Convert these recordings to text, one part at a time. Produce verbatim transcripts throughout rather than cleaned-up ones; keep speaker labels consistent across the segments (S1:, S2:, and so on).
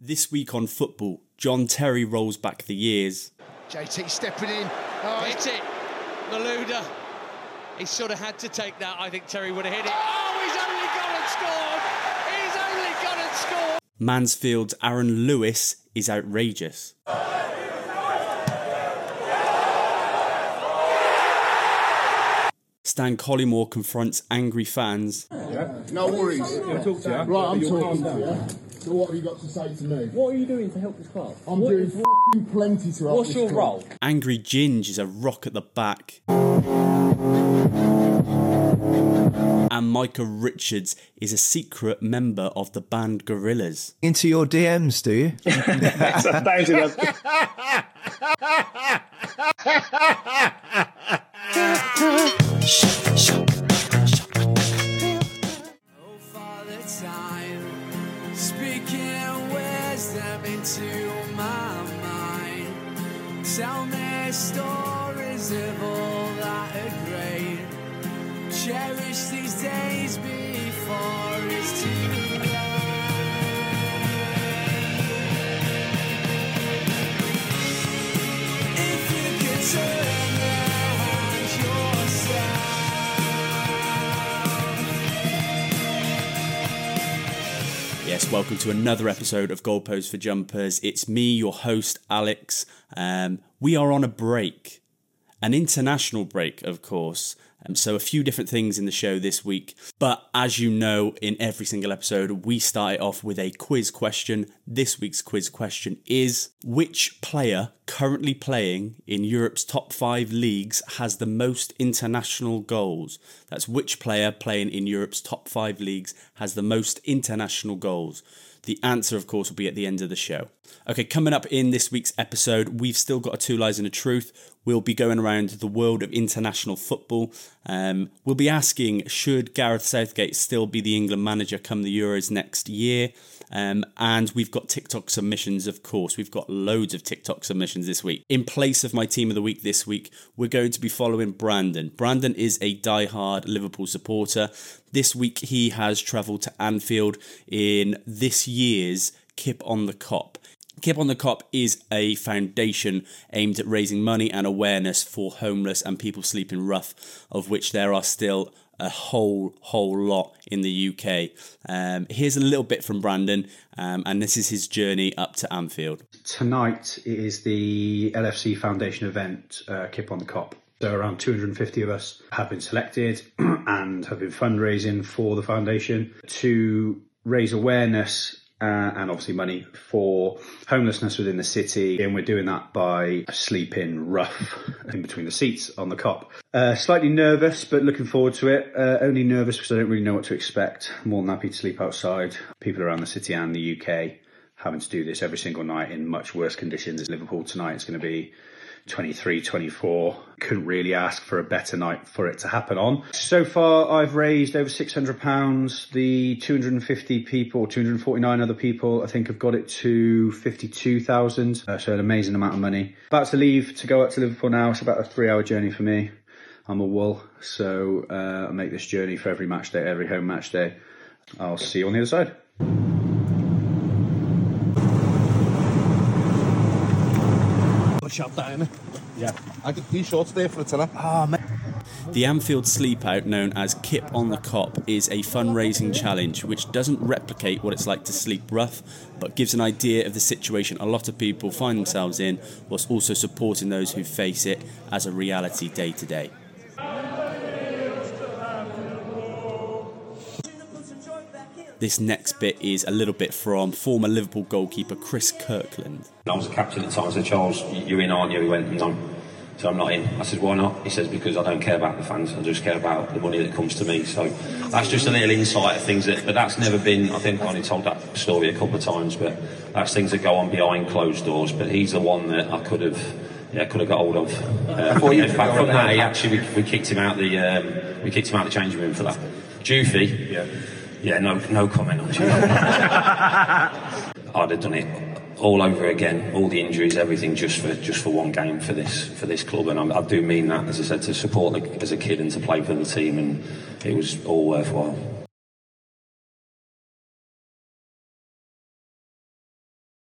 S1: This week on football, John Terry rolls back the years.
S2: J T stepping in. Oh,
S3: hit it. Malouda. He sort of had to take that. I think Terry would have hit it. Oh, he's only gone and scored. He's only gone and scored.
S1: Mansfield's Aaron Lewis is outrageous. Stan Collymore confronts angry fans.
S2: Yeah. No worries. Yeah, talk to you. Right, I'm talking to you. So what have you got to say to me?
S4: What are you doing to help this club?
S2: I'm
S4: what
S2: doing fucking plenty to help
S4: What's
S2: this
S4: your
S2: club.
S4: role?
S1: Angry Ginge is a rock at the back. And Micah Richards is a secret member of the band Gorillaz.
S5: Into your D Ms, do you?
S6: Speaking wisdom into my mind. Tell me stories of all that are great. Cherish these days before it's too late. If you could turn the hand yourself.
S1: Yes, welcome to another episode of Goalpost for Jumpers. It's me, your host, Alex. Um, we are on a break, an international break, of course. Um, so a few different things in the show this week. But as you know, in every single episode, we start it off with a quiz question. This week's quiz question is, which player currently playing in Europe's top five leagues has the most international goals? That's which player playing in Europe's top five leagues has the most international goals? The answer, of course, will be at the end of the show. Okay, coming up in this week's episode, we've still got a Two Lies and a Truth. We'll be going around the world of international football. Um, we'll be asking, should Gareth Southgate still be the England manager come the Euros next year? Um, and we've got TikTok submissions, of course. We've got loads of TikTok submissions this week. In place of my team of the week this week, we're going to be following Brandon. Brandon is a diehard Liverpool supporter. This week, he has travelled to Anfield in this year's Kip on the Kop. Kip on the Kop is a foundation aimed at raising money and awareness for homeless and people sleeping rough, of which there are still a whole, whole lot in the U K. Um, here's a little bit from Brandon, um, and this is his journey up to Anfield.
S7: Tonight is the L F C Foundation event, uh, Kip on the Kop. So around two hundred fifty of us have been selected and have been fundraising for the foundation to raise awareness Uh, and obviously money for homelessness within the city. And we're doing that by sleeping rough in between the seats on the Kop. Uh, slightly nervous, but looking forward to it. Uh, only nervous because I don't really know what to expect. More than happy to sleep outside. People around the city and the U K having to do this every single night in much worse conditions. As Liverpool tonight, it's going to be twenty-three, twenty-four. Couldn't really ask for a better night for it to happen on. So far, I've raised over six hundred pounds. The two hundred fifty people, two hundred forty-nine other people, I think have got it to fifty-two thousand. Uh, so an amazing amount of money. About to leave to go up to Liverpool now. It's about a three hour journey for me. I'm a Wool, so uh, I make this journey for every match day, every home match day. I'll see you on the other side.
S8: Shot down. Yeah, I got these shorts there for a tenner.
S1: Ah, man. The Anfield Sleepout, known as Kip on the Kop, is a fundraising challenge which doesn't replicate what it's like to sleep rough, but gives an idea of the situation a lot of people find themselves in, whilst also supporting those who face it as a reality day to day. This next bit is a little bit from former Liverpool goalkeeper Chris Kirkland.
S9: I was a captain at the time. I said, Charles, you're in, aren't you? He went, no. So I'm not in. I said, why not? He says, because I don't care about the fans. I just care about the money that comes to me. So that's just a little insight of things that, but that's never been, I think I only told that story a couple of times, but that's things that go on behind closed doors. But he's the one that I could have, yeah, could have got hold of. Uh, in fact, from that, he actually, we, we kicked him out the, um, we kicked him out the changing room for that. Doofy. Yeah. Yeah, no, no comment on Doofy. I'd have done it all over again, all the injuries, everything, just for just for one game for this for this club, and I, I do mean that, as I said, to support the, as a kid and to play for the team, and it was all worthwhile.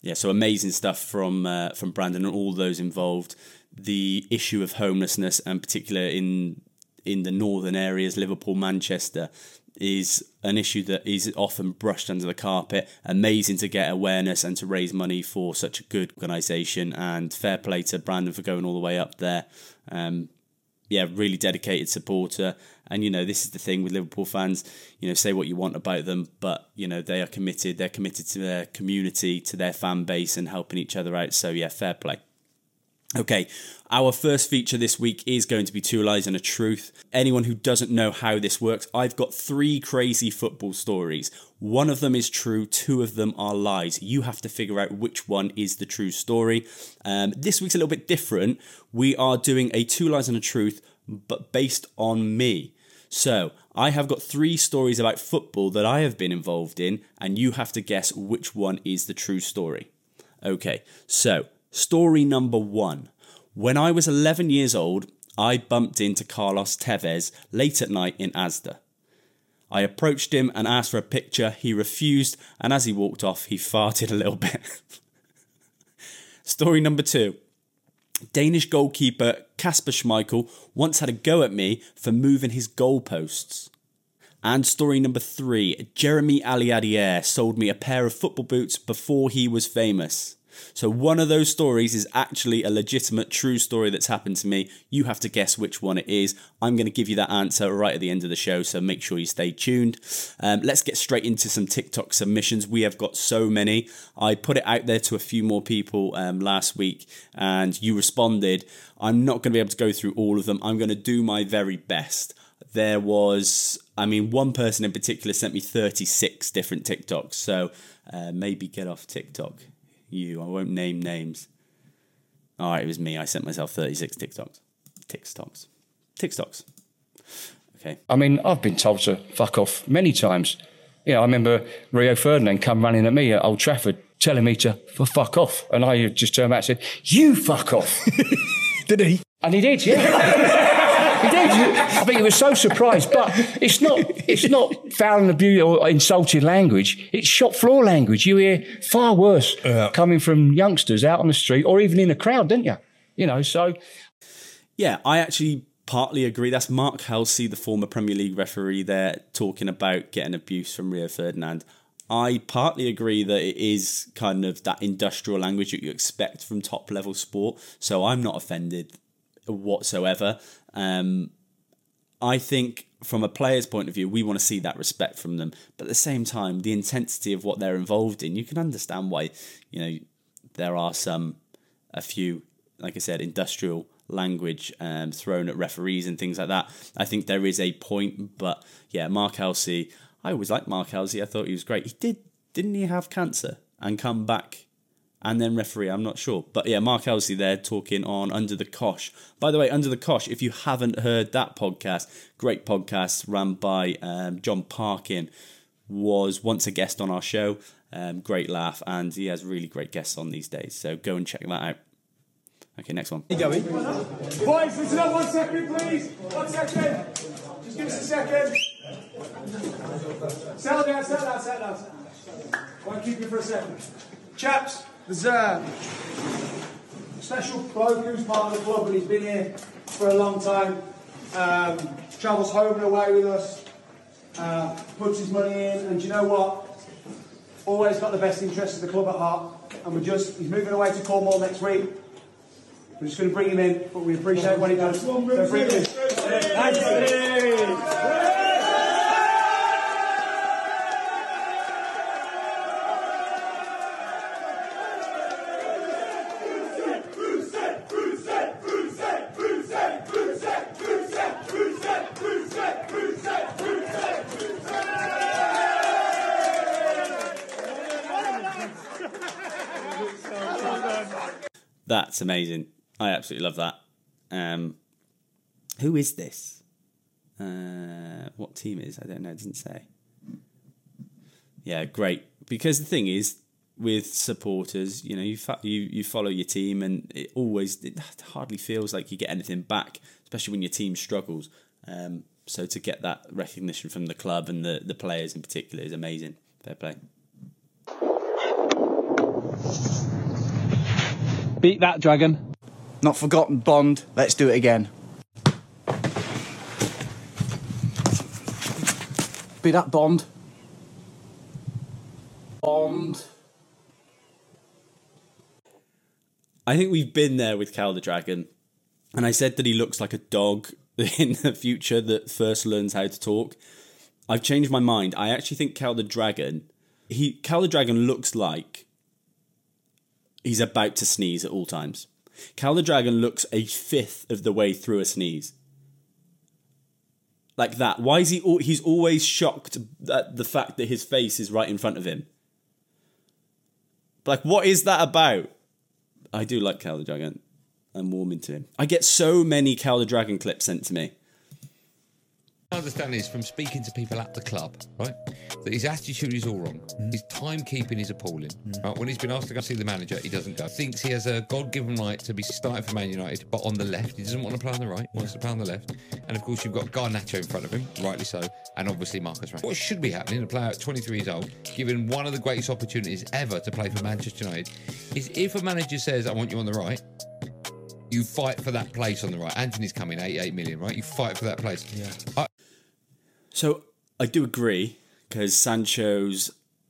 S1: Yeah, so amazing stuff from uh, from Brandon and all those involved. The issue of homelessness, and particularly in in the northern areas, Liverpool, Manchester, is an issue that is often brushed under the carpet. Amazing to get awareness and to raise money for such a good organisation, and fair play to Brandon for going all the way up there. Um, yeah, really dedicated supporter. And, you know, this is the thing with Liverpool fans, you know, say what you want about them, but, you know, they are committed. They're committed to their community, to their fan base and helping each other out. So, yeah, fair play. Okay, our first feature this week is going to be Two Lies and a Truth. Anyone who doesn't know how this works, I've got three crazy football stories. One of them is true, two of them are lies. You have to figure out which one is the true story. Um, this week's a little bit different. We are doing a Two Lies and a Truth, but based on me. So, I have got three stories about football that I have been involved in, and you have to guess which one is the true story. Okay, so... Story number one. When I was eleven years old, I bumped into Carlos Tevez late at night in Asda. I approached him and asked for a picture. He refused, and as he walked off, he farted a little bit. Story number two. Danish goalkeeper Kasper Schmeichel once had a go at me for moving his goalposts. And story number three. Jeremy Aliadier sold me a pair of football boots before he was famous. So one of those stories is actually a legitimate true story that's happened to me. You have to guess which one it is. I'm going to give you that answer right at the end of the show, so make sure you stay tuned. Um, let's get straight into some TikTok submissions. We have got so many. I put it out there to a few more people um, last week, and you responded. I'm not going to be able to go through all of them. I'm going to do my very best. There was, I mean, one person in particular sent me thirty-six different TikToks, so uh, maybe get off TikTok. You, I won't name names. All right, it was me. I sent myself thirty-six TikToks. TikToks. TikToks. Okay.
S4: I mean, I've been told to fuck off many times. You know, I remember Rio Ferdinand come running at me at Old Trafford, telling me to for fuck off. And I just turned back and said, you fuck off.
S2: Did he?
S4: And he did, yeah. He did. I think he was so surprised. But it's not it's not foul and abuse or insulting language. It's shop floor language. You hear far worse yeah. coming from youngsters out on the street or even in a crowd, don't you? You know, so...
S1: Yeah, I actually partly agree. That's Mark Halsey, the former Premier League referee there, talking about getting abuse from Rio Ferdinand. I partly agree that it is kind of that industrial language that you expect from top-level sport, so I'm not offended whatsoever. Um, I think from a player's point of view, we want to see that respect from them. But at the same time, the intensity of what they're involved in, you can understand why, you know, there are some, a few, like I said, industrial language um, thrown at referees and things like that. I think there is a point, but yeah, Mark Halsey, I always liked Mark Halsey. I thought he was great. He did, didn't he have cancer and come back and then referee? I'm not sure. But yeah, Mark Halsey there talking on Under the Cosh. By the way, Under the Cosh, if you haven't heard that podcast, great podcast run by um, John Parkin, was once a guest on our show. Um, great laugh, and he has really great guests on these days. So go and check that out. Okay, next one.
S5: You going? Boys, listen up one second, please. One second. Just give us a second. Settle down, settle down, settle down. I won't keep you for a second. Chaps, there's a special bloke who's part of the club and he's been here for a long time. Um, travels home and away with us. Uh, puts his money in, and do you know what? Always got the best interests of the club at heart. And we're just, he's moving away to Cornwall next week. We're just going to bring him in, but we appreciate what he does. So bring him in. Thank you.
S1: That's amazing. I absolutely love that. Um, who is this? Uh, what team it is? I don't know. It doesn't say. Yeah, great. Because the thing is, with supporters, you know, you fa- you you follow your team, and it always it hardly feels like you get anything back, especially when your team struggles. Um, so to get that recognition from the club and the, the players in particular is amazing. Fair play.
S10: Beat that, Dragon.
S11: Not forgotten, Bond. Let's do it again. Beat that, Bond. Bond.
S1: I think we've been there with Cal the Dragon. And I said that he looks like a dog in the future that first learns how to talk. I've changed my mind. I actually think Cal the Dragon, he Cal the Dragon looks like he's about to sneeze at all times. Cal the Dragon looks a fifth of the way through a sneeze. Like that. Why is he? Al- he's always shocked at the fact that his face is right in front of him. Like, what is that about? I do like Cal the Dragon. I'm warming to him. I get so many Cal the Dragon clips sent to me.
S12: I understand this from speaking to people at the club, right? That his attitude is all wrong. Mm. His timekeeping is appalling. Mm. Right? When he's been asked to go see the manager, he doesn't go. Thinks he has a God-given right to be starting for Man United, but on the left. He doesn't want to play on the right. He wants to play on the left. And of course, you've got Garnacho in front of him, rightly so, and obviously Marcus Rashford. What should be happening, a player at twenty-three years old, given one of the greatest opportunities ever to play for Manchester United, is if a manager says, I want you on the right, you fight for that place on the right. Anthony's coming, eighty-eight million, right? You fight for that place.
S1: Yeah.
S12: I-
S1: So I do agree, because Sancho's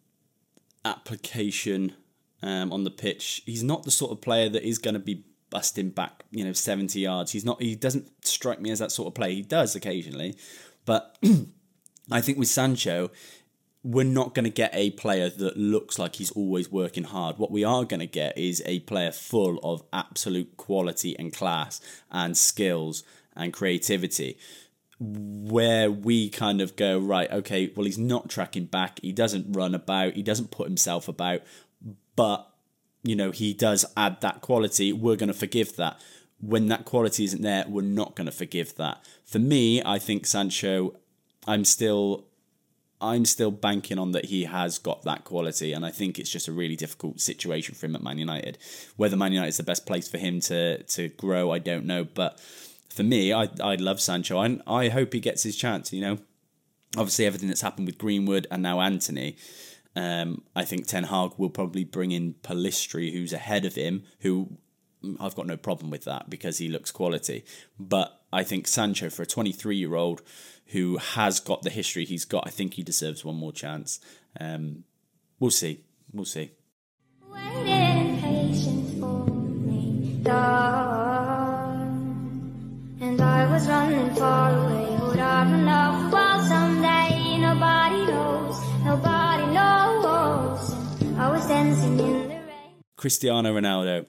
S1: application um, on the pitch, he's not the sort of player that is going to be busting back, you know, seventy yards. He's not. He doesn't strike me as that sort of player. He does occasionally, but I think with Sancho, we're not going to get a player that looks like he's always working hard. What we are going to get is a player full of absolute quality and class and skills and creativity, where we kind of go, right, okay, well, he's not tracking back. He doesn't run about. He doesn't put himself about. But, you know, he does add that quality. We're going to forgive that. When that quality isn't there, we're not going to forgive that. For me, I think Sancho, I'm still... I'm still banking on that he has got that quality, and I think it's just a really difficult situation for him at Man United. Whether Man United is the best place for him to to grow, I don't know. But for me, I I love Sancho, and I hope he gets his chance. You know, obviously everything that's happened with Greenwood and now Antony, um, I think Ten Hag will probably bring in Pellistri, who's ahead of him, who I've got no problem with that because he looks quality. But I think Sancho, for a twenty-three-year-old who has got the history he's got, I think he deserves one more chance. Um, we'll see. We'll see.
S13: Waiting patience for me, dawn. And I was running far away. Would I run off the wall someday? Nobody knows. Nobody knows. And I was dancing in the rain.
S1: Cristiano Ronaldo.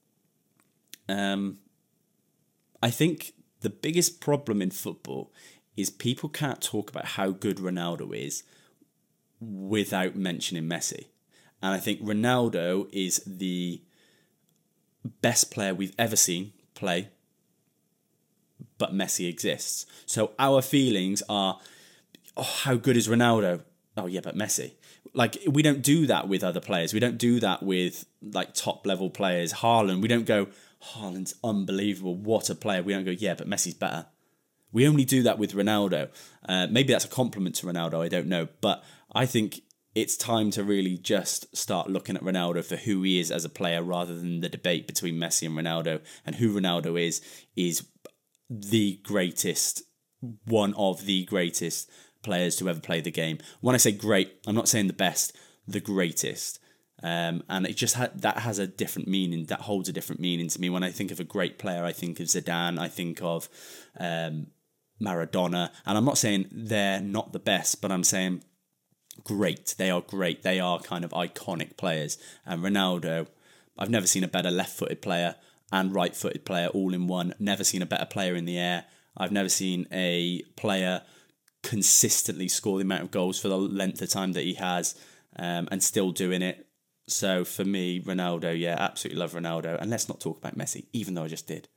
S1: Um, I think the biggest problem in football is people can't talk about how good Ronaldo is without mentioning Messi. And I think Ronaldo is the best player we've ever seen play, but Messi exists. So our feelings are, oh, how good is Ronaldo? Oh yeah, but Messi. Like, we don't do that with other players. We don't do that with like top level players. Haaland, we don't go, Haaland's unbelievable, what a player. We don't go, yeah, but Messi's better. We only do that with Ronaldo. Uh, maybe that's a compliment to Ronaldo, I don't know. But I think it's time to really just start looking at Ronaldo for who he is as a player, rather than the debate between Messi and Ronaldo. And who Ronaldo is, is the greatest, one of the greatest players to ever play the game. When I say great, I'm not saying the best, the greatest. Um, and it just ha- that has a different meaning, that holds a different meaning to me. When I think of a great player, I think of Zidane, I think of um, Maradona. And I'm not saying they're not the best, but I'm saying great. They are great. They are kind of iconic players. And Ronaldo, I've never seen a better left-footed player and right-footed player all in one. Never seen a better player in the air. I've never seen a player consistently score the amount of goals for the length of time that he has, um, and still doing it. So for me, Ronaldo, yeah, absolutely love Ronaldo. And let's not talk about Messi, even though I just did.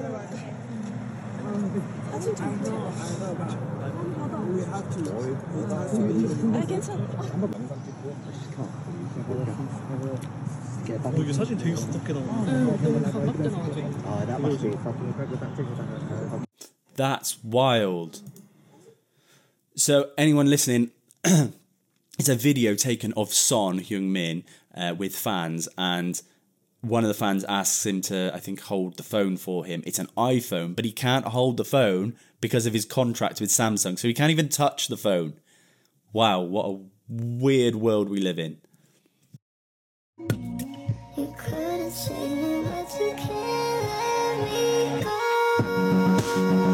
S14: 이게 사진 되게 가깝게 나오네. 응, 너무 가깝게 나오네.
S1: That's wild. So anyone listening, it's a video taken of Son Heung-min uh, with fans, and one of the fans asks him to, I think, hold the phone for him. It's an iPhone, but he can't hold the phone because of his contract with Samsung, so he can't even touch the phone. Wow, what a weird world we live in.
S13: You couldn't save me, but you can't let me go.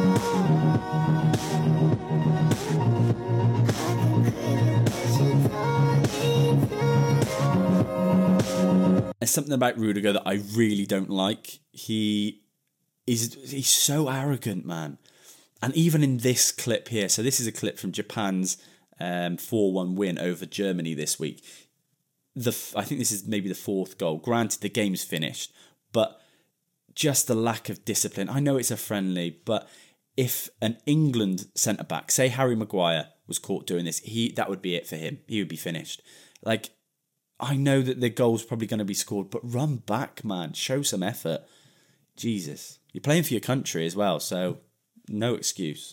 S1: There's something about Rudiger that I really don't like. He is he's so arrogant, man. And even in this clip here, so this is a clip from Japan's um, four one win over Germany this week. The I think this is maybe the fourth goal. Granted, the game's finished, but just the lack of discipline. I know it's a friendly, but if an England centre-back, say Harry Maguire, was caught doing this, he that would be it for him. He would be finished. Like, I know that the goal's probably going to be scored, but run back, man. Show some effort. Jesus. You're playing for your country as well, so no excuse.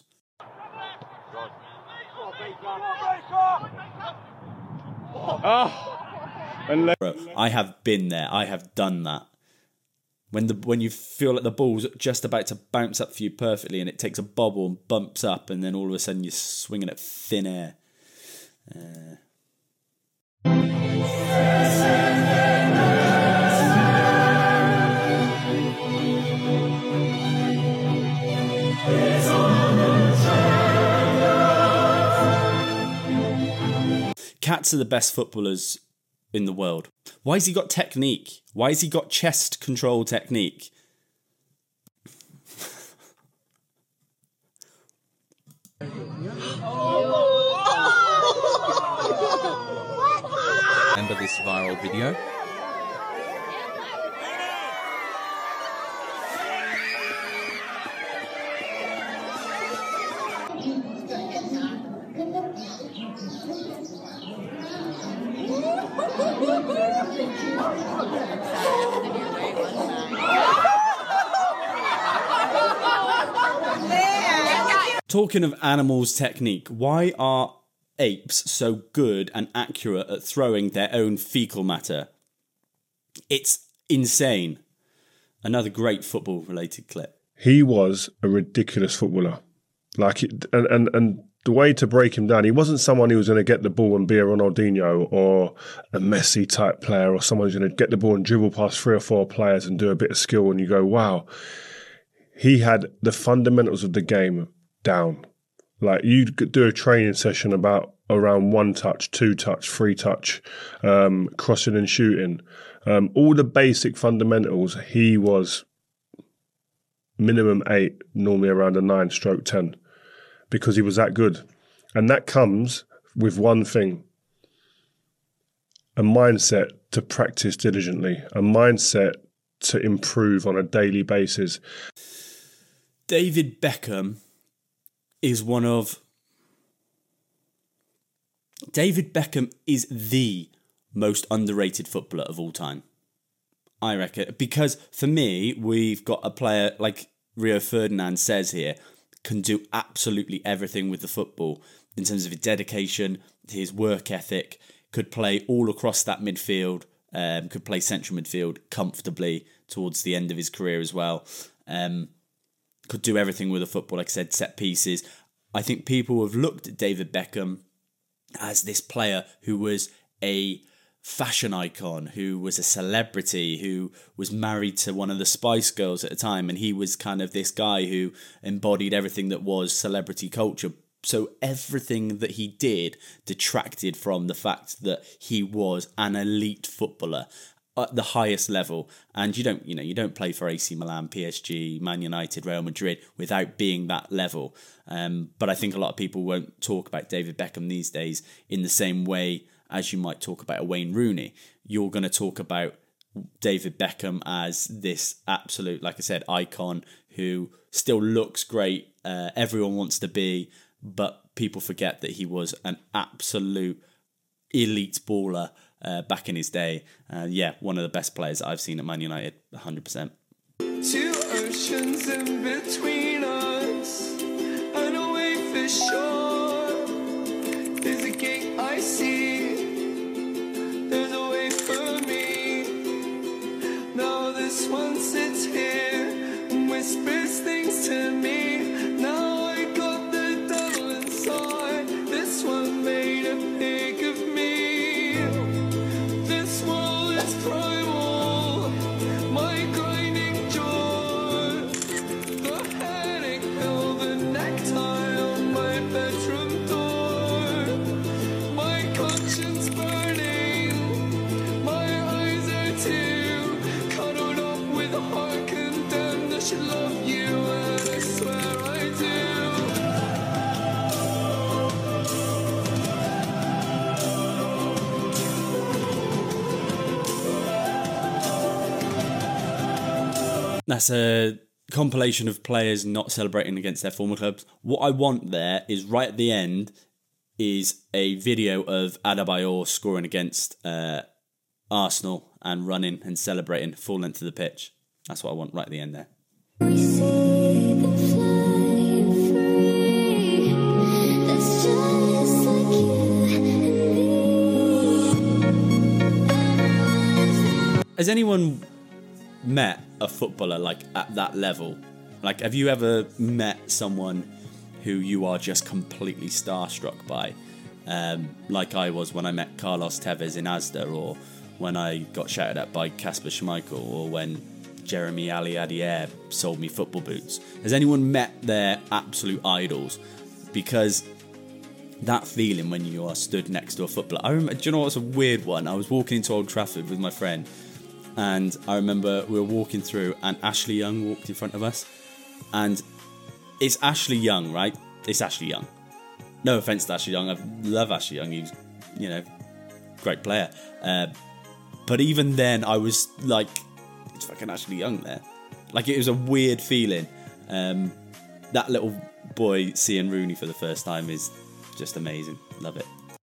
S10: Oh.
S1: Bro, I have been there. I have done that. When the when you feel like the ball's just about to bounce up for you perfectly and it takes a bobble and bumps up and then all of a sudden you're swinging at thin air. Uh... Cats are the best footballers in the world. Why has he got technique? Why has he got chest control technique?
S15: Remember this viral video?
S1: Talking of animals' technique, why are apes so good and accurate at throwing their own fecal matter? It's insane. Another great football-related clip.
S10: He was a ridiculous footballer. Like, it, and, and, and the way to break him down, he wasn't someone who was going to get the ball and be a Ronaldinho or a Messi type player or someone who's going to get the ball and dribble past three or four players and do a bit of skill and you go, wow. He had the fundamentals of the game down. Like, you could do a training session about around one touch, two touch, three touch, um, crossing and shooting. Um, all the basic fundamentals, he was minimum eight, normally around a nine stroke ten, because he was that good. And that comes with one thing, a mindset to practice diligently, a mindset to improve on a daily basis.
S1: David Beckham is one of... David Beckham is the most underrated footballer of all time. I reckon. Because for me, we've got a player like Rio Ferdinand says here, can do absolutely everything with the football in terms of his dedication, his work ethic, could play all across that midfield, um, could play central midfield comfortably towards the end of his career as well. Um, could do everything with a football, like I said, set pieces. I think people have looked at David Beckham as this player who was a fashion icon, who was a celebrity, who was married to one of the Spice Girls at the time, and he was kind of this guy who embodied everything that was celebrity culture. So everything that he did detracted from the fact that he was an elite footballer at the highest level. And you don't, you know, you don't play for A C Milan, P S G, Man United, Real Madrid without being that level. Um, but I think a lot of people won't talk about David Beckham these days in the same way as you might talk about a Wayne Rooney. You're going to talk about David Beckham as this absolute, like I said, icon who still looks great. Uh, everyone wants to be, but people forget that he was an absolute elite baller uh, back in his day. Uh, yeah, one of the best players that I've seen at Man United, one hundred percent.
S6: Two oceans in between us, and away for shore. There's a gate I see, there's a way for me,
S1: That's a compilation of players not celebrating against their former clubs. What I want there is right at the end is a video of Adebayor scoring against uh, Arsenal and running and celebrating full length of the pitch. That's what I want right at the end there. Has anyone met a footballer like at that level? Like, have you ever met someone who you are just completely starstruck by? Um, like I was when I met Carlos Tevez in Asda, or when I got shouted at by Kasper Schmeichel, or when Jeremy Ali-Adier sold me football boots. Has anyone met their absolute idols? Because that feeling when you are stood next to a footballer. I remember, do you know what's a weird one? I was walking into Old Trafford with my friend, and I remember we were walking through, and Ashley Young walked in front of us. And it's Ashley Young, right? It's Ashley Young. No offence to Ashley Young. I love Ashley Young. He's, you know, great player. Uh, but even then, I was like, it's fucking Ashley Young there. Like, it was a weird feeling. Um, that little boy seeing Rooney for the first time is just amazing. Love it.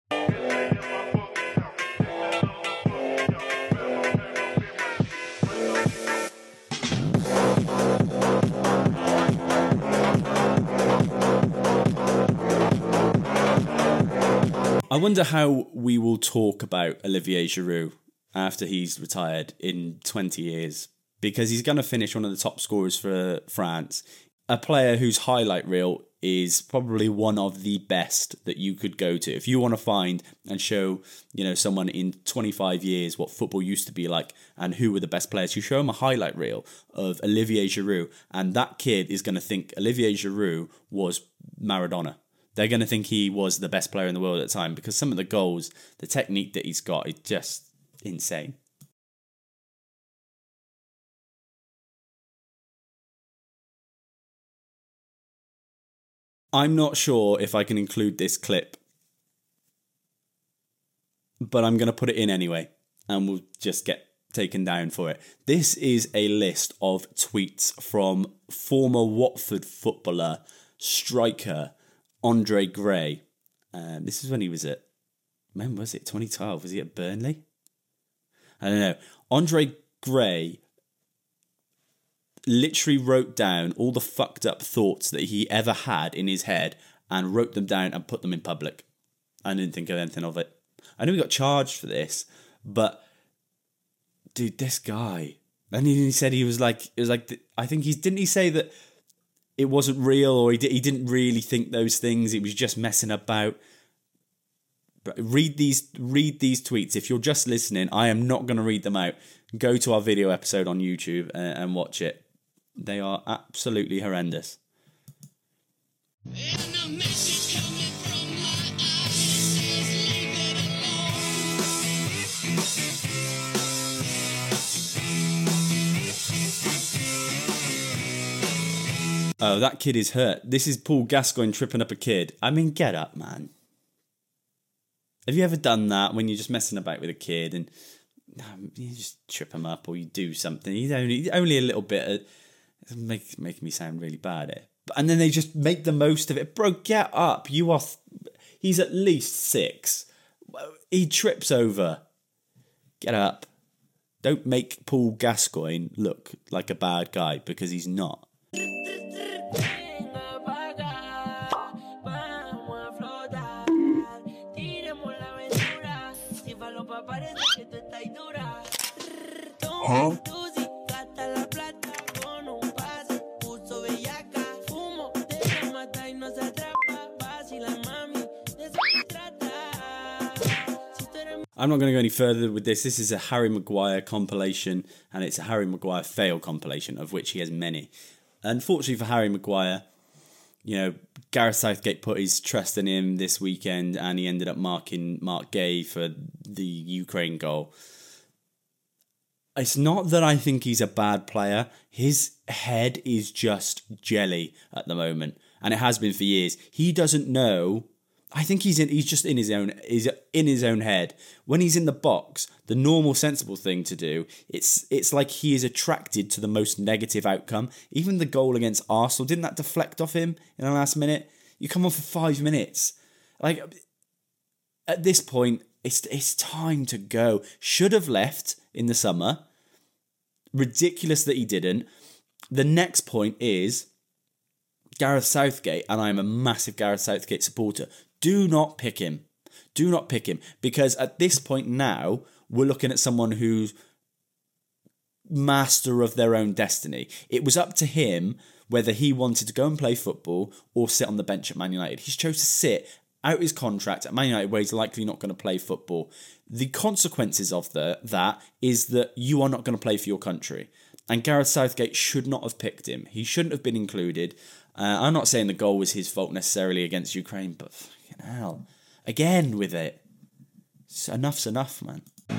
S1: I wonder how we will talk about Olivier Giroud after he's retired in twenty years, because he's going to finish one of the top scorers for France. A player whose highlight reel is probably one of the best that you could go to. If you want to find and show, you know, someone in twenty-five years what football used to be like and who were the best players, you show them a highlight reel of Olivier Giroud, and that kid is going to think Olivier Giroud was Maradona. They're going to think he was the best player in the world at the time, because some of the goals, the technique that he's got is just insane. I'm not sure if I can include this clip, but I'm going to put it in anyway, and we'll just get taken down for it. This is a list of tweets from former Watford footballer, striker, Andre Gray. Um, this is when he was at, when was it? twenty twelve. Was he at Burnley? I don't know. Andre Gray literally wrote down all the fucked up thoughts that he ever had in his head and wrote them down and put them in public. I didn't think of anything of it. I know he got charged for this, but dude, this guy. And he said he was like, it was like, I think he's, didn't he say that it wasn't real, or he, he didn't really think those things, he was just messing about. But read these read these tweets. If you're just listening, I am not going to read them out. Go to our video episode on YouTube and, and watch it. They are absolutely horrendous. Oh, that kid is hurt. This is Paul Gascoigne tripping up a kid. I mean, get up, man. Have you ever done that when you're just messing about with a kid and um, you just trip him up, or you do something? He's only only a little bit. Of, it's make, making me sound really bad here. And then they just make the most of it. Bro, get up. You are. Th- he's at least six. He trips over. Get up. Don't make Paul Gascoigne look like a bad guy, because he's not.
S2: Huh?
S1: I'm not going to go any further with this. This is a Harry Maguire compilation, and it's a Harry Maguire fail compilation, of which he has many. Unfortunately for Harry Maguire, you know, Gareth Southgate put his trust in him this weekend, and he ended up marking Mark Gay for the Ukraine goal. It's not that I think he's a bad player. His head is just jelly at the moment, and it has been for years. He doesn't know. I think he's in. He's just in his own. He's in his own head. When he's in the box, the normal, sensible thing to do. It's it's like he is attracted to the most negative outcome. Even the goal against Arsenal, didn't that deflect off him in the last minute? You come on for five minutes. Like at this point, it's it's time to go. Should have left in the summer. Ridiculous that he didn't. The next point is Gareth Southgate, and I'm a massive Gareth Southgate supporter. Do not pick him. Do not pick him. Because at this point now, we're looking at someone who's master of their own destiny. It was up to him whether he wanted to go and play football or sit on the bench at Man United. He's chose to sit out his contract at Man United where he's likely not going to play football. The consequences of the, that is that you are not going to play for your country. And Gareth Southgate should not have picked him. He shouldn't have been included. Uh, I'm not saying the goal was his fault necessarily against Ukraine, but fucking hell. Again with it. It's enough's enough, man.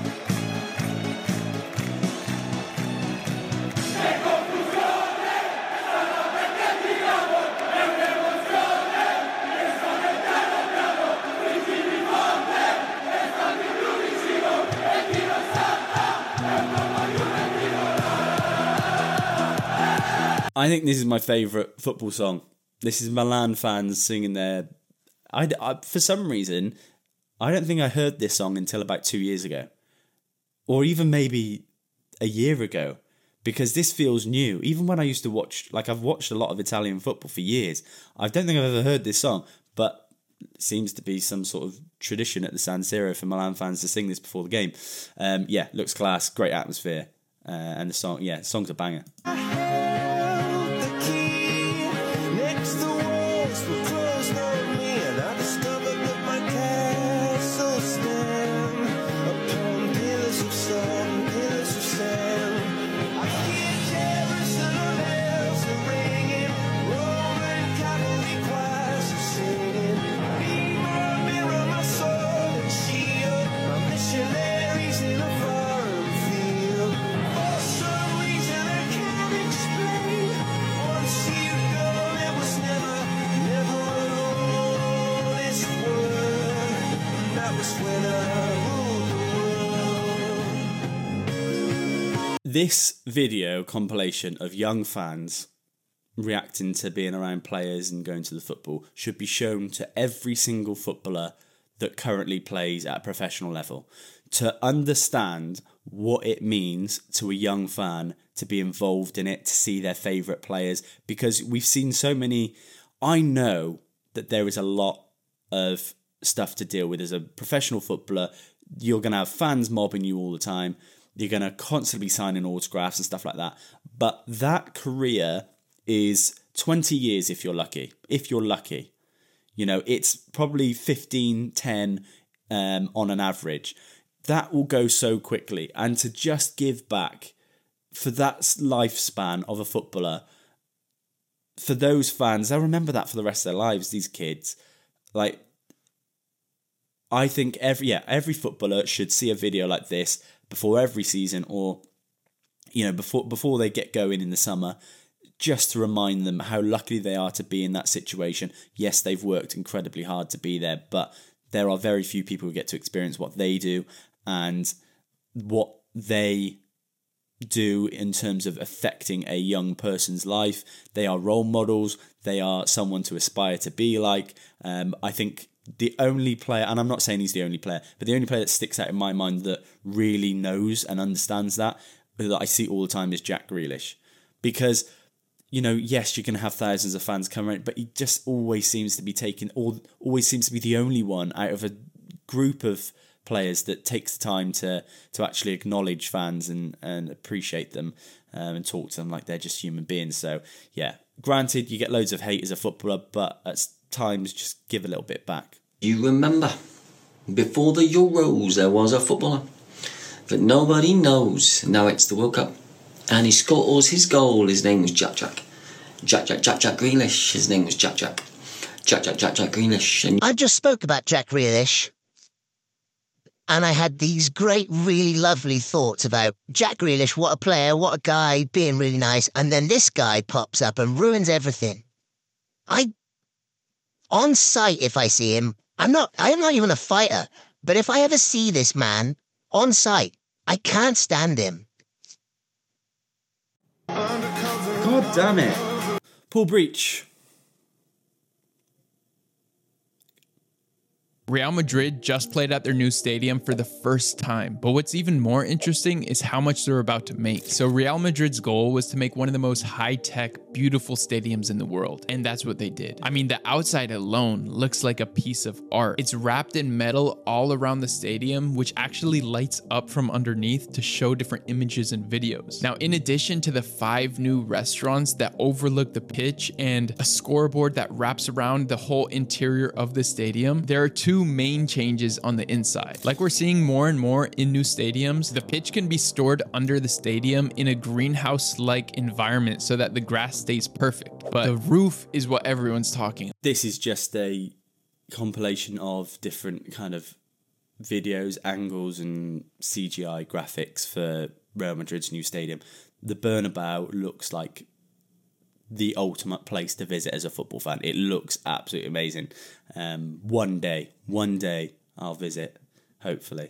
S1: I think this is my favourite football song. This is Milan fans singing their... I, I, for some reason, I don't think I heard this song until about two years ago. Or even maybe a year ago. Because this feels new. Even when I used to watch... Like, I've watched a lot of Italian football for years. I don't think I've ever heard this song. But it seems to be some sort of tradition at the San Siro for Milan fans to sing this before the game. Um, yeah, looks class. Great atmosphere. Uh, and the song... Yeah, the song's a banger. This video compilation of young fans reacting to being around players and going to the football should be shown to every single footballer that currently plays at a professional level to understand what it means to a young fan to be involved in it, to see their favourite players, because we've seen so many. I know that there is a lot of stuff to deal with as a professional footballer. You're going to have fans mobbing you all the time. You're going to constantly be signing autographs and stuff like that. But that career is twenty years if you're lucky. If you're lucky. You know, it's probably fifteen, ten um, on an average. That will go so quickly. And to just give back for that lifespan of a footballer, for those fans, they'll remember that for the rest of their lives, these kids. Like, I think every yeah every footballer should see a video like this before every season, or you know before before they get going in the summer, just to remind them how lucky they are to be in that situation. Yes, they've worked incredibly hard to be there, but there are very few people who get to experience what they do and what they do in terms of affecting a young person's life. They are role models. They are someone to aspire to be like. Um, I think the only player, and I'm not saying he's the only player, but the only player that sticks out in my mind that really knows and understands that, that I see all the time, is Jack Grealish. Because, you know, yes, you're going to have thousands of fans come around, but he just always seems to be taking, or always seems to be the only one out of a group of players that takes the time to to actually acknowledge fans and, and appreciate them um, and talk to them like they're just human beings. So, yeah, granted, you get loads of hate as a footballer, but at times just give a little bit back.
S15: You remember, before the Euros, there was a footballer that nobody knows. Now it's the World Cup. And he scores his goal. His name was Jack Jack. Jack Jack Jack Jack Grealish. His name was Jack Jack. Jack Jack Jack Jack Grealish. And
S16: I just spoke about Jack Grealish. And I had these great, really lovely thoughts about Jack Grealish, what a player, what a guy, being really nice. And then this guy pops up and ruins everything. I, on sight, if I see him, I'm not, I'm not even a fighter, but if I ever see this man on sight, I can't stand him.
S1: God damn it. Paul Breach.
S17: Real Madrid just played at their new stadium for the first time, but what's even more interesting is how much they're about to make. So Real Madrid's goal was to make one of the most high-tech, beautiful stadiums in the world, and that's what they did. I mean, the outside alone looks like a piece of art. It's wrapped in metal all around the stadium, which actually lights up from underneath to show different images and videos. Now, in addition to the five new restaurants that overlook the pitch and a scoreboard that wraps around the whole interior of the stadium, there are two main changes on the inside. Like we're seeing more and more in new stadiums, the pitch can be stored under the stadium in a greenhouse-like environment so that the grass stays perfect. But the roof is what everyone's talking.
S1: This is just a compilation of different kind of videos, angles, and C G I graphics for Real Madrid's new stadium. The Bernabeu looks like the ultimate place to visit as a football fan. It looks absolutely amazing. Um, one day, one day I'll visit, hopefully.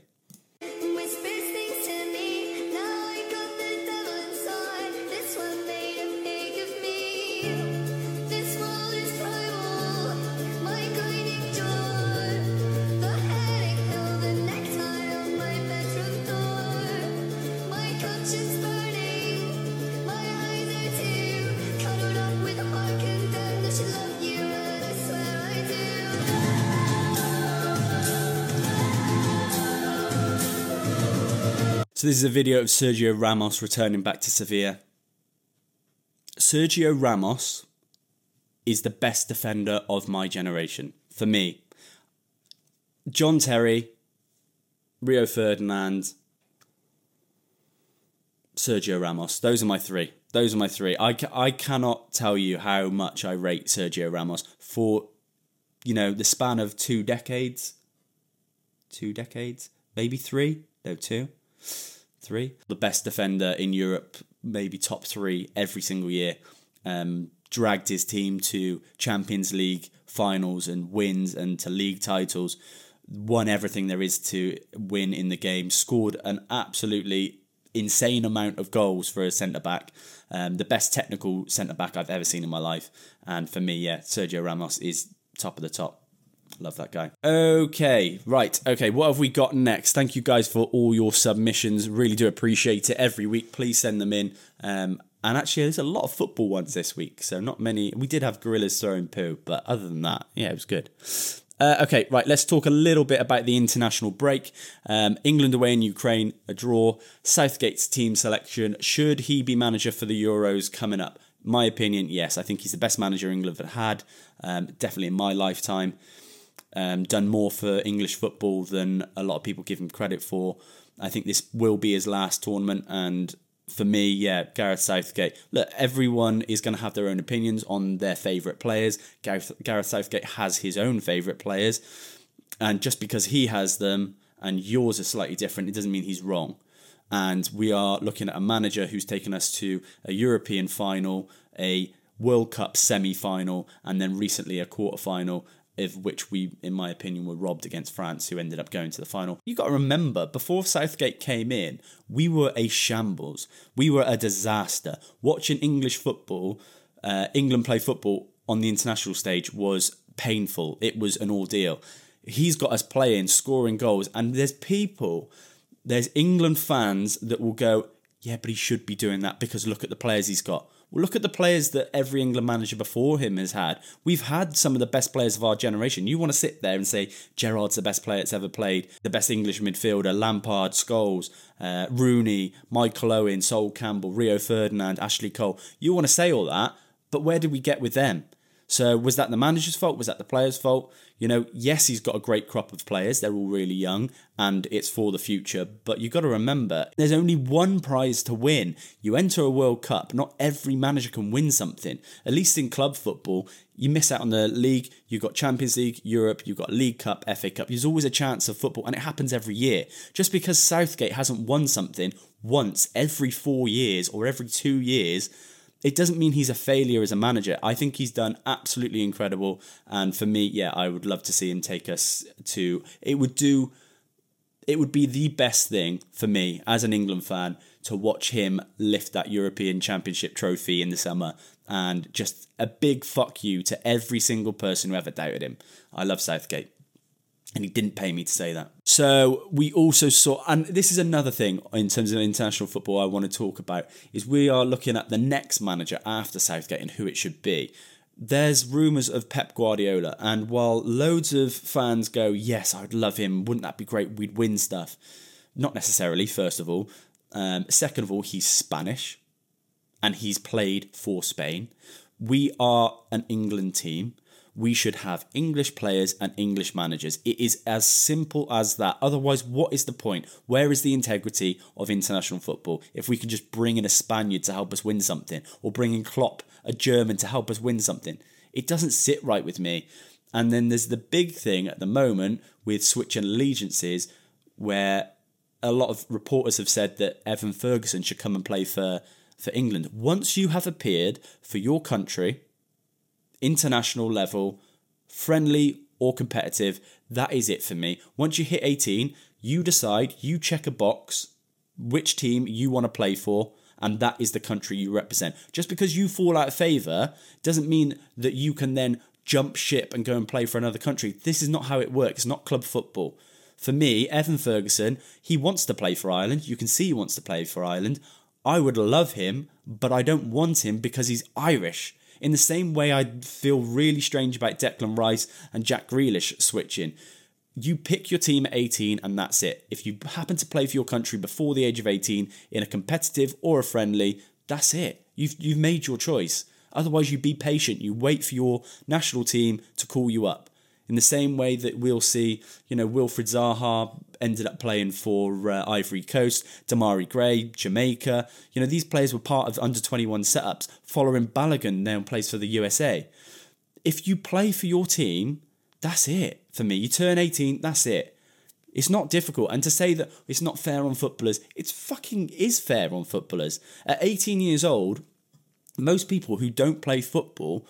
S1: So this is a video of Sergio Ramos returning back to Sevilla. Sergio Ramos is the best defender of my generation, for me. John Terry, Rio Ferdinand, Sergio Ramos. Those are my three. Those are my three. I, ca- I cannot tell you how much I rate Sergio Ramos for, you know, the span of two decades. Two decades? Maybe three? No, two. Three. The best defender in Europe, maybe top three every single year. Um, dragged his team to Champions League finals and wins and to league titles. Won everything there is to win in the game. Scored an absolutely insane amount of goals for a centre-back. Um, the best technical centre-back I've ever seen in my life. And for me, yeah, Sergio Ramos is top of the top. Love that guy. Okay, right. Okay, what have we got next? Thank you guys for all your submissions. Really do appreciate it every week. Please send them in. Um, and actually, there's a lot of football ones this week. So not many. We did have gorillas throwing poo. But other than that, yeah, it was good. Uh, okay, right. Let's talk a little bit about the international break. Um, England away in Ukraine, a draw. Southgate's team selection. Should he be manager for the Euros coming up? My opinion, yes. I think he's the best manager England have had. Um, definitely in my lifetime. Um, done more for English football than a lot of people give him credit for. I think this will be his last tournament, and for me, yeah, Gareth Southgate. Look, everyone is going to have their own opinions on their favourite players. Gareth, Gareth Southgate has his own favourite players, and just because he has them and yours are slightly different, it doesn't mean he's wrong. And we are looking at a manager who's taken us to a European final, a World Cup semi-final, and then recently a quarter-final, of which we, in my opinion, were robbed against France, who ended up going to the final. You got to remember, before Southgate came in, we were a shambles. We were a disaster. Watching English football, uh, England play football on the international stage was painful. It was an ordeal. He's got us playing, scoring goals, and there's people, there's England fans that will go, yeah, but he should be doing that because look at the players he's got. Well, look at the players that every England manager before him has had. We've had some of the best players of our generation. You want to sit there and say Gerrard's the best player that's ever played, the best English midfielder, Lampard, Scholes, uh, Rooney, Michael Owen, Sol Campbell, Rio Ferdinand, Ashley Cole. You want to say all that, but where did we get with them? So was that the manager's fault? Was that the player's fault? You know, yes, he's got a great crop of players. They're all really young and it's for the future. But you've got to remember, there's only one prize to win. You enter a World Cup. Not every manager can win something. At least in club football, you miss out on the league. You've got Champions League, Europe, you've got League Cup, F A Cup. There's always a chance of football and it happens every year. Just because Southgate hasn't won something once every four years or every two years it doesn't mean he's a failure as a manager. I think he's done absolutely incredible. And for me, yeah, I would love to see him take us to, it would do, it would be the best thing for me as an England fan to watch him lift that European Championship trophy in the summer, and just a big fuck you to every single person who ever doubted him. I love Southgate. And he didn't pay me to say that. So we also saw, and this is another thing in terms of international football I want to talk about, is we are looking at the next manager after Southgate and who it should be. There's rumours of Pep Guardiola, and while loads of fans go, yes, I'd love him, wouldn't that be great, we'd win stuff. Not necessarily, first of all. Um, second of all, he's Spanish, and he's played for Spain. We are an England team. We should have English players and English managers. It is as simple as that. Otherwise, what is the point? Where is the integrity of international football if we can just bring in a Spaniard to help us win something, or bring in Klopp, a German, to help us win something? It doesn't sit right with me. And then there's the big thing at the moment with switching allegiances, where a lot of reporters have said that Evan Ferguson should come and play for, for England. Once you have appeared for your country, international level, friendly or competitive, that is it for me. Once you hit eighteen, you decide, you check a box, which team you want to play for, and that is the country you represent. Just because you fall out of favour doesn't mean that you can then jump ship and go and play for another country. This is not how it works. It's not club football. For me, Evan Ferguson, he wants to play for Ireland. You can see he wants to play for Ireland. I would love him, but I don't want him because he's Irish. In the same way I feel really strange about Declan Rice and Jack Grealish switching. You pick your team at eighteen and that's it. If you happen to play for your country before the age of eighteen in a competitive or a friendly, that's it. You've, you've made your choice. Otherwise, you be patient. You wait for your national team to call you up. In the same way that we'll see, you know, Wilfried Zaha ended up playing for uh, Ivory Coast, Damari Gray, Jamaica. You know, these players were part of under twenty-one setups. Following Balogun now plays for the U S A. If you play for your team, that's it for me. You turn eighteen, that's it. It's not difficult. And to say that it's not fair on footballers, it's fucking is fair on footballers. At eighteen years old, most people who don't play football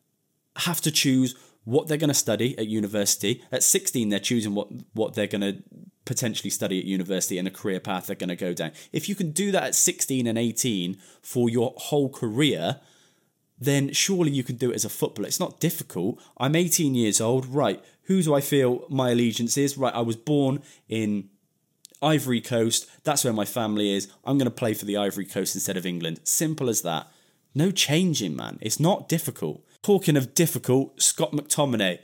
S1: have to choose what they're going to study at university. At sixteen, they're choosing what, what they're going to potentially study at university and a career path they're going to go down. If you can do that at sixteen and eighteen for your whole career, then surely you can do it as a footballer. It's not difficult. I'm eighteen years old. Right, who do I feel my allegiance is? Right, I was born in Ivory Coast. That's where my family is. I'm going to play for the Ivory Coast instead of England. Simple as that. No changing, man. It's not difficult. Talking of difficult, Scott McTominay.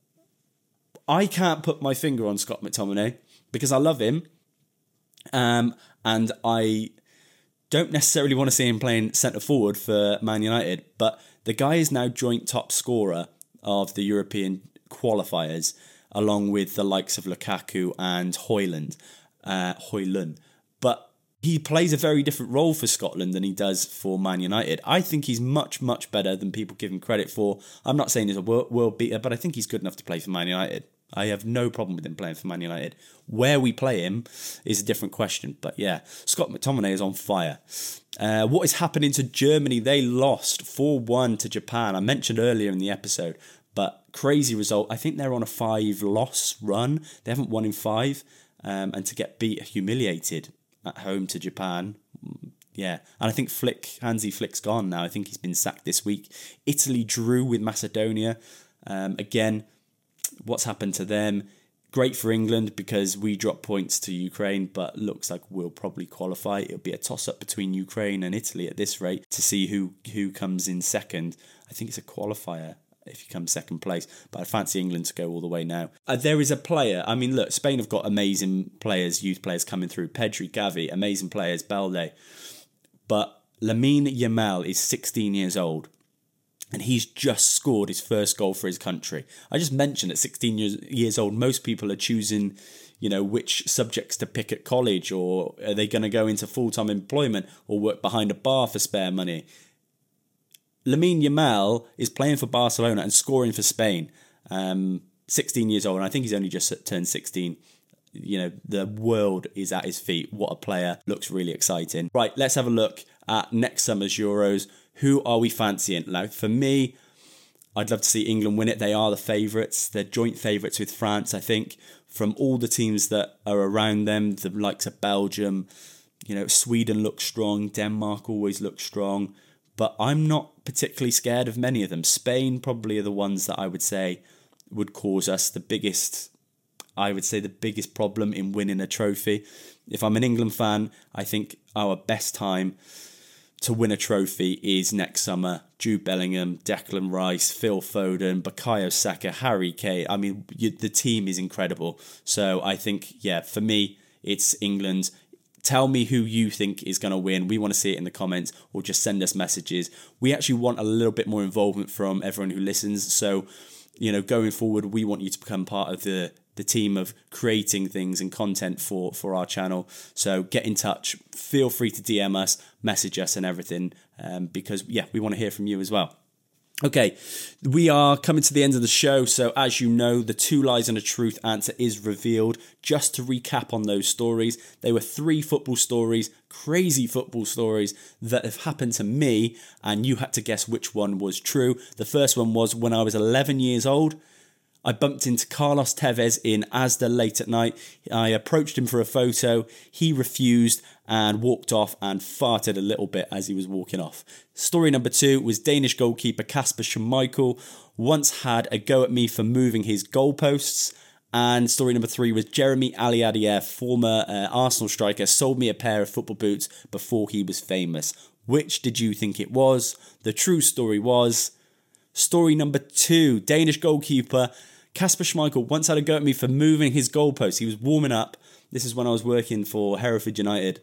S1: I can't put my finger on Scott McTominay because I love him. Um, and I don't necessarily want to see him playing centre forward for Man United. But the guy is now joint top scorer of the European qualifiers, along with the likes of Lukaku and Højlund. Uh, Højlund. But he plays a very different role for Scotland than he does for Man United. I think he's much, much better than people give him credit for. I'm not saying he's a world beater, but I think he's good enough to play for Man United. I have no problem with him playing for Man United. Where we play him is a different question. But yeah, Scott McTominay is on fire. Uh, what is happening to Germany? They lost four one to Japan. I mentioned earlier in the episode, but crazy result. I think they're on a five-loss run. They haven't won in five. Um, and to get beat, humiliated at home to Japan. Yeah. And I think Flick, Hansi Flick's gone now. I think he's been sacked this week. Italy drew with Macedonia. Um, again, what's happened to them? Great for England because we dropped points to Ukraine, but looks like we'll probably qualify. It'll be a toss-up between Ukraine and Italy at this rate to see who, who comes in second. I think it's a qualifier if you come second place, but I fancy England to go all the way now. Uh, there is a player, I mean, look, Spain have got amazing players, youth players coming through. Pedri, Gavi, amazing players, Balde. But Lamine Yamal is sixteen years old, and he's just scored his first goal for his country. I just mentioned at sixteen years, years old, most people are choosing, you know, which subjects to pick at college, or are they going to go into full-time employment or work behind a bar for spare money? Lamine Yamal is playing for Barcelona and scoring for Spain. Um, sixteen years old, and I think he's only just turned sixteen. you know, the world is at his feet. What a player. Looks really exciting. Right, let's have a look at next summer's Euros. Who are we fancying? Now, for me, I'd love to see England win it. They are the favourites. They're joint favourites with France, I think. From all the teams that are around them, the likes of Belgium, you know, Sweden looks strong. Denmark always looks strong. But I'm not particularly scared of many of them. Spain probably are the ones that I would say would cause us the biggest, I would say the biggest problem in winning a trophy. If I'm an England fan, I think our best time to win a trophy is next summer. Jude Bellingham, Declan Rice, Phil Foden, Bukayo Saka, Harry Kane. I mean, you, the team is incredible. So I think, yeah, for me, it's England. Tell me who you think is going to win. We want to see it in the comments, or just send us messages. We actually want a little bit more involvement from everyone who listens. So, you know, going forward, we want you to become part of the the team of creating things and content for, for our channel. So get in touch. Feel free to D M us, message us and everything, um, because, yeah, we want to hear from you as well. Okay, we are coming to the end of the show. So as you know, the two lies and a truth answer is revealed. Just to recap on those stories, they were three football stories, crazy football stories that have happened to me, and you had to guess which one was true. The first one was when I was eleven years old. I bumped into Carlos Tevez in Asda late at night. I approached him for a photo. He refused and walked off and farted a little bit as he was walking off. Story number two was Danish goalkeeper Kasper Schmeichel once had a go at me for moving his goalposts. And story number three was Jeremy Aliadier, former uh, Arsenal striker, sold me a pair of football boots before he was famous. Which did you think it was? The true story was story number two. Danish goalkeeper Kasper Schmeichel once had a go at me for moving his goalposts. He was warming up. This is when I was working for Hereford United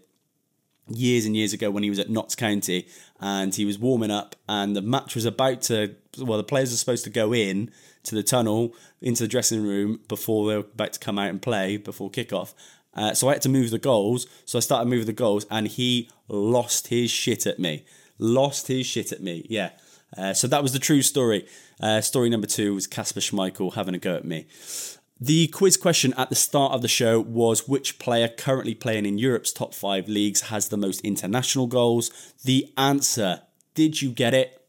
S1: years and years ago when he was at Notts County, and he was warming up and the match was about to, well, the players are supposed to go in to the tunnel, into the dressing room before they were about to come out and play before kickoff. Uh, so I had to move the goals. So I started moving the goals and he lost his shit at me. Lost his shit at me, yeah. Uh, so that was the true story. Uh, story number two was Kasper Schmeichel having a go at me. The quiz question at the start of the show was which player currently playing in Europe's top five leagues has the most international goals? The answer, did you get it?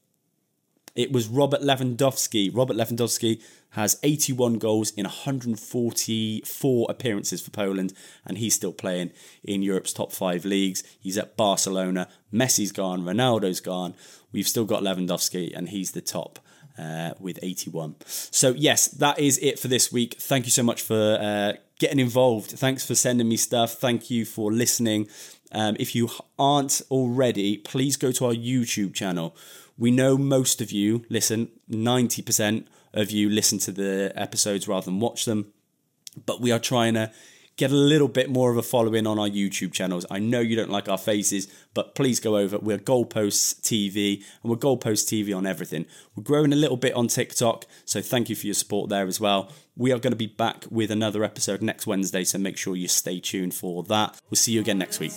S1: It was Robert Lewandowski. Robert Lewandowski has eighty-one goals in one hundred forty-four appearances for Poland, and he's still playing in Europe's top five leagues. He's at Barcelona. Messi's gone. Ronaldo's gone. We've still got Lewandowski, and he's the top uh, with eighty-one. So, yes, that is it for this week. Thank you so much for uh, getting involved. Thanks for sending me stuff. Thank you for listening. Um, if you aren't already, please go to our YouTube channel. We know most of you listen, ninety percent of you listen to the episodes rather than watch them. But we are trying to get a little bit more of a following on our YouTube channels. I know you don't like our faces, but please go over. We're Goalposts T V, and we're Goalposts T V on everything. We're growing a little bit on TikTok, so thank you for your support there as well. We are going to be back with another episode next Wednesday, so make sure you stay tuned for that. We'll see you again next week.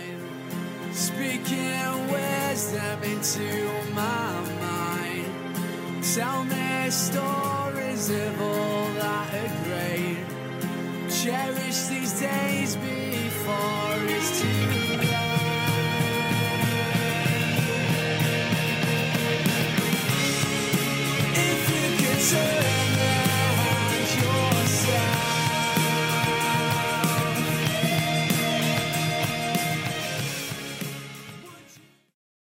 S6: Speaking wisdom into my mind, tell me stories of all that are great. Cherish these days before it's too late.